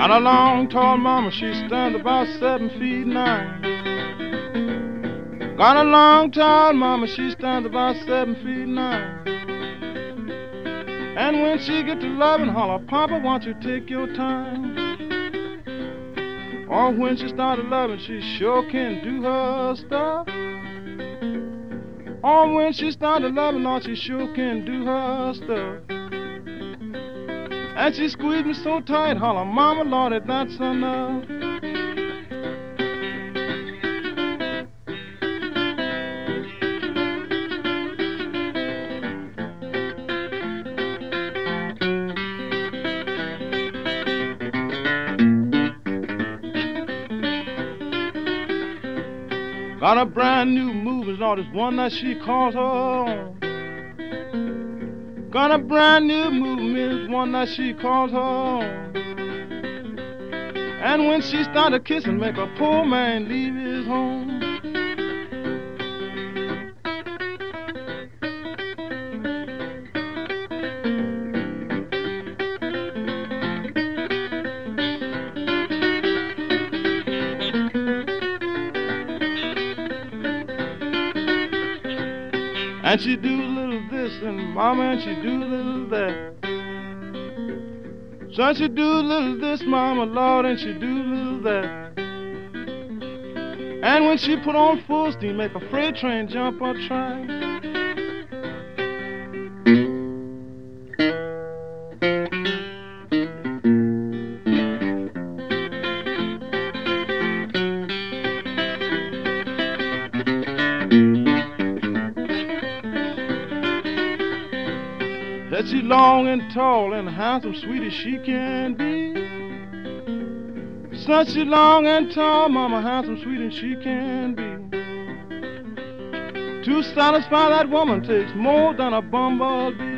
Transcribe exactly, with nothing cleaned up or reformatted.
Got a long, tall mama, she stands about seven feet nine. Got a long, tall mama, she stands about seven feet nine. And when she get to loving, holler, Papa, won't you take your time? Or when she started loving, she sure can do her stuff. Or when she started loving, Lord, she sure can do her stuff. And she squeezed me so tight, holler, Mama, Lord, if that's enough. Got a brand new movie, Lord, it's one that she calls her own. Got a brand new movement, it's one that she calls her own. And when she started kissing, make a poor man leave his home. And she do a little this, and Mama, and she do a little that. So she do a little this, Mama, Lord, and she do a little that. And when she put on full steam, make a freight train jump a track. That she long and tall and handsome, sweet as she can be. Such she long and tall, Mama, handsome, sweet as she can be. To satisfy that woman takes more than a bumblebee.